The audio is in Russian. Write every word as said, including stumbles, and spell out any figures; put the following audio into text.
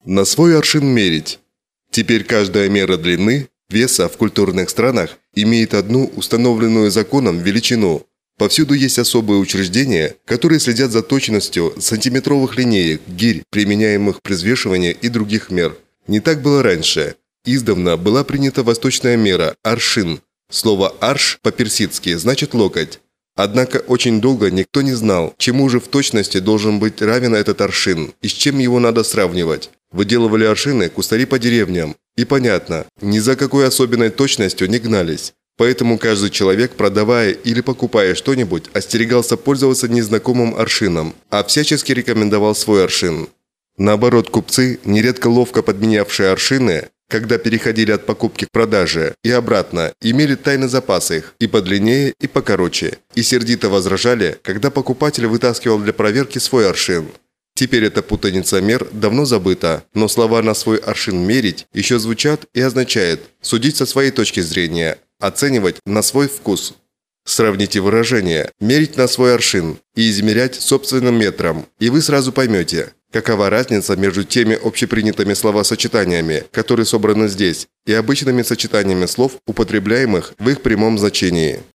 На свой аршин мерить. Теперь каждая мера длины, веса в культурных странах имеет одну установленную законом величину. Повсюду есть особые учреждения, которые следят за точностью сантиметровых линеек, гирь, применяемых при взвешивании и других мер. Не так было раньше. Издавна была принята восточная мера – аршин. Слово «арш» по-персидски значит «локоть». Однако очень долго никто не знал, чему же в точности должен быть равен этот аршин и с чем его надо сравнивать. Выделывали аршины кустари по деревням. И понятно, ни за какой особенной точностью не гнались. Поэтому каждый человек, продавая или покупая что-нибудь, остерегался пользоваться незнакомым аршином, а всячески рекомендовал свой аршин. Наоборот, купцы, нередко ловко подменявшие аршины, когда переходили от покупки к продаже и обратно, имели тайный запас их и подлиннее, и покороче, и сердито возражали, когда покупатель вытаскивал для проверки свой аршин. Теперь эта путаница мер давно забыта, но слова «на свой аршин мерить» еще звучат и означает судить со своей точки зрения, оценивать на свой вкус. Сравните выражение «мерить на свой аршин» и «измерять собственным метром», и вы сразу поймете, какова разница между теми общепринятыми словосочетаниями, которые собраны здесь, и обычными сочетаниями слов, употребляемых в их прямом значении.